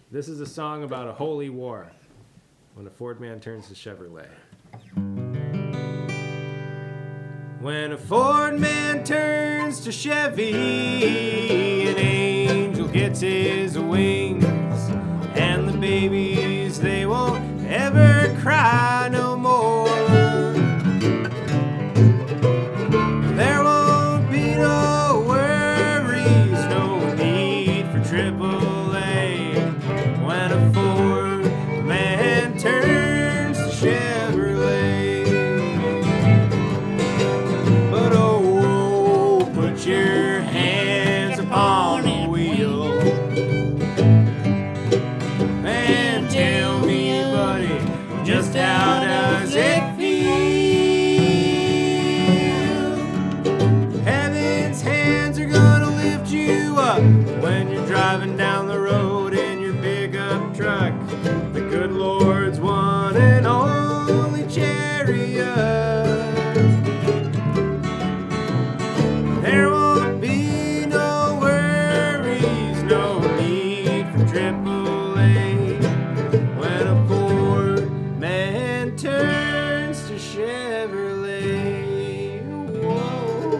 This is a song about a holy war when a Ford man turns to Chevrolet. When a Ford man turns to Chevy, an angel gets his wings, and the babies, they won't ever cry no more. There won't be no worries, no need for AAA when a Ford man turns to Chevrolet. But oh, put your hands upon the wheel and tell me, buddy, just how does it feel? Heaven's hands are gonna lift you up when you're driving down the road in your pickup truck, the good Lord's one and only chariot. There won't be no worries, no need for AAA when a Ford man turns to Chevrolet. Whoa.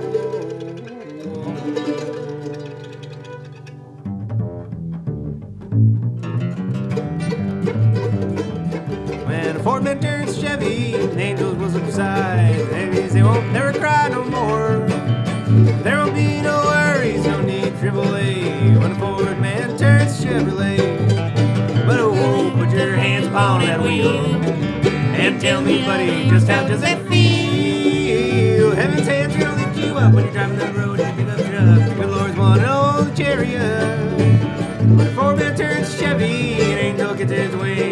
When a Ford man turns to Chevy, and angels will subside, babies, they won't never cry no more. There won't be no worries, no need AAA when a Ford man turns to Chevrolet. But oh, put your hands upon that wheel and tell me, buddy, just how does it feel? Heaven's hands are gonna lift you up when you're driving down the road in a pickup truck, the good Lord's one and only chariot. When a Ford man turns to Chevy, an angel gets his wings,